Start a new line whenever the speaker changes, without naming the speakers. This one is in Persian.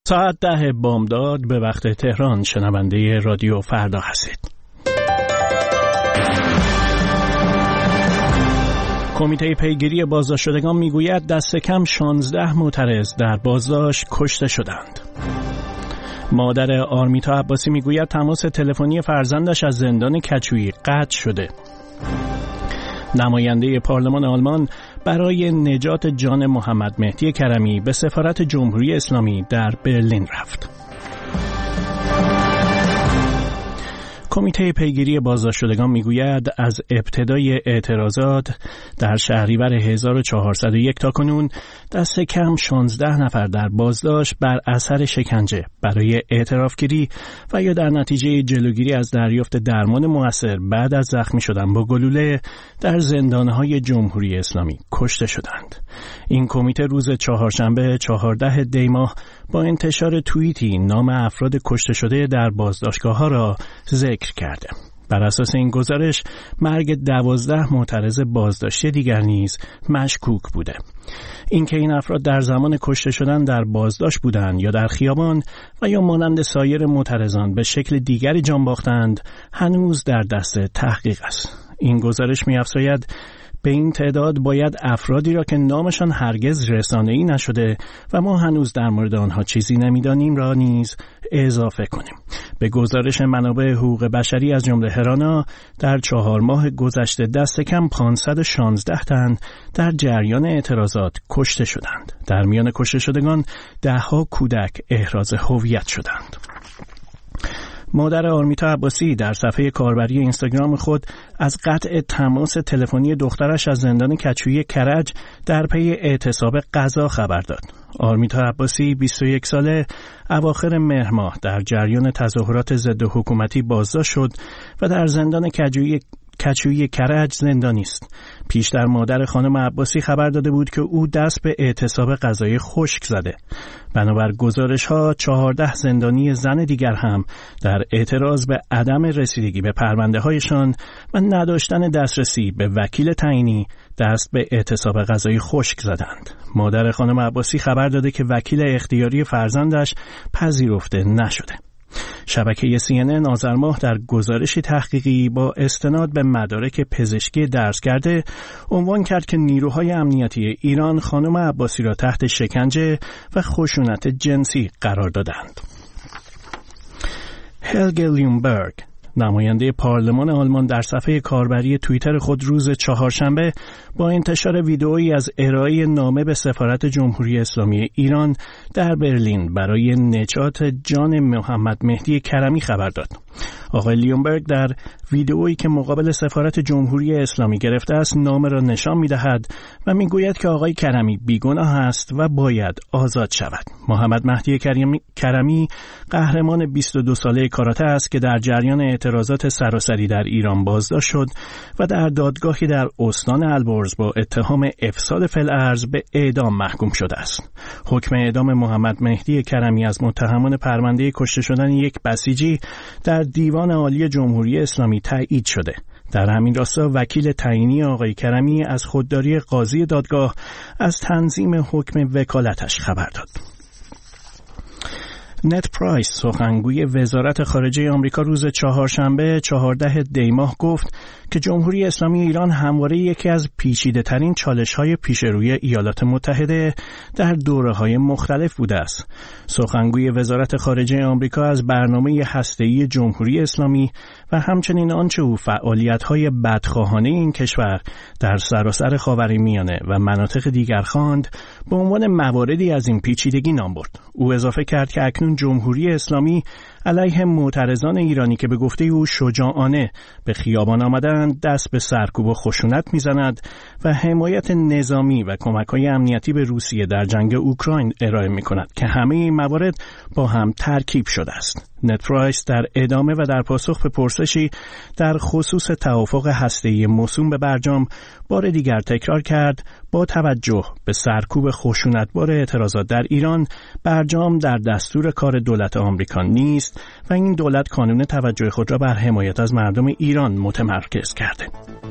ساعت 10 بامداد به وقت تهران شنونده رادیو فردا هستید. کمیته پیگیری بازداشت شدگان میگوید دست کم 16 معترض در بازداشت کشته شدند. مادر آرمیتا عباسی میگوید تماس تلفنی فرزندش از زندان کچویی قطع شده. نماینده پارلمان آلمان برای نجات جان محمد مهدی کرمی به سفارت جمهوری اسلامی در برلین رفت. کمیته پیگیری بازداشت شدگان میگوید از ابتدای اعتراضات در شهریور 1401 تا کنون دست کم 16 نفر در بازداشت بر اثر شکنجه برای اعترافگیری و یا در نتیجه جلوگیری از دریافت درمان مؤثر بعد از زخمی شدن با گلوله در زندانهای جمهوری اسلامی کشته شدند. این کمیته روز چهارشنبه 14 دی ماه با انتشار توییتی نام افراد کشته شده در بازداشتگاه‌ها را ذکر کرده. بر اساس این گزارش مرگ 12 معترض بازداشتی دیگر نیز مشکوک بوده. اینکه این افراد در زمان کشته شدن در بازداشت بودند یا در خیابان و یا مانند سایر معترضان به شکل دیگری جان باختند هنوز در دست تحقیق است. این گزارش می‌افزاید به این تعداد باید افرادی را که نامشان هرگز رسانه‌ای نشده و ما هنوز در مورد آنها چیزی نمی‌دانیم را نیز اضافه کنیم. به گزارش منابع حقوق بشری از جمله هرانا در 4 ماه گذشته دست کم 516 تن در جریان اعتراضات کشته شدند. در میان کشته شدگان 10 کودک احراز هویت شدند. مادر آرمیتا عباسی در صفحه کاربری اینستاگرام خود از قطع تماس تلفنی دخترش از زندان کچویی کرج در پی اعتصاب غذا خبر داد. آرمیتا عباسی 21 ساله اواخر مهر ماه در جریان تظاهرات ضد حکومتی بازداشت شد و در زندان کچویی کرج زندانی است. پیشتر مادر خانم عباسی خبر داده بود که او دست به اعتصاب غذای خشک زده. بنابر گزارش‌ها 14 زندانی زن دیگر هم در اعتراض به عدم رسیدگی به پرونده‌هایشان و نداشتن دسترسی به وکیل تعیینی دست به اعتصاب غذای خشک زدند. مادر خانم عباسی خبر داده که وکیل اختیاری فرزندش پذیرفته نشده. شبکه CNN آذر ماه در گزارشی تحقیقی با استناد به مدارک پزشکی درس کرده عنوان کرد که نیروهای امنیتی ایران خانم عباسی را تحت شکنجه و خشونت جنسی قرار دادند. هلگه لیونبرگ نماینده پارلمان آلمان در صفحه کاربری توییتر خود روز چهارشنبه با انتشار ویدئویی از ارائه نامه به سفارت جمهوری اسلامی ایران در برلین برای نجات جان محمد مهدی کرمی خبر داد. آقای لیونبرگ در ویدئویی که مقابل سفارت جمهوری اسلامی گرفته است نامه را نشان می‌دهد و می‌گوید که آقای کرمی بیگناه است و باید آزاد شود. محمد مهدی کرمی قهرمان 22 ساله کاراته است که در جریان اعتراضات سراسری در ایران بازداشت شد و در دادگاهی در استان البرز با اتهام افساد فی‌الارض به اعدام محکوم شده است. حکم اعدام محمد مهدی کرمی از متهمان پرونده کشته شدن یک بسیجی در دیوان عالی جمهوری اسلامی تایید شده. در همین راستا وکیل تعیینی آقای کرمی از خودداری قاضی دادگاه از تنظیم حکم وکالتش خبر داد. نت پرایس سخنگوی وزارت خارجه آمریکا روز چهارشنبه 14 دی ماه گفت که جمهوری اسلامی ایران همواره یکی از پیچیده‌ترین چالش‌های پیش روی ایالات متحده در دوره‌های مختلف بوده است. سخنگوی وزارت خارجه آمریکا از برنامه هسته‌ای جمهوری اسلامی و همچنین آنچه او فعالیت‌های بدخواهانه این کشور در سراسر خاورمیانه و مناطق دیگر خواند به عنوان مواردی از این پیچیدگی نام برد. او اضافه کرد که اکنون جمهوری اسلامی علیه معترضان ایرانی که به گفته او شجاعانه به خیابان آمدند دست به سرکوب و خشونت می‌زند و حمایت نظامی و کمک‌های امنیتی به روسیه در جنگ اوکراین ارائه می‌کند که همه این موارد با هم ترکیب شده است. نت پرایس در ادامه و در پاسخ به پرسشی در خصوص توافق هسته‌ای موسوم به برجام بار دیگر تکرار کرد با توجه به سرکوب خشونتبار اعتراضات در ایران برجام در دستور کار دولت آمریکا نیست و این دولت کانون توجه خود را بر حمایت از مردم ایران متمرکز کرده.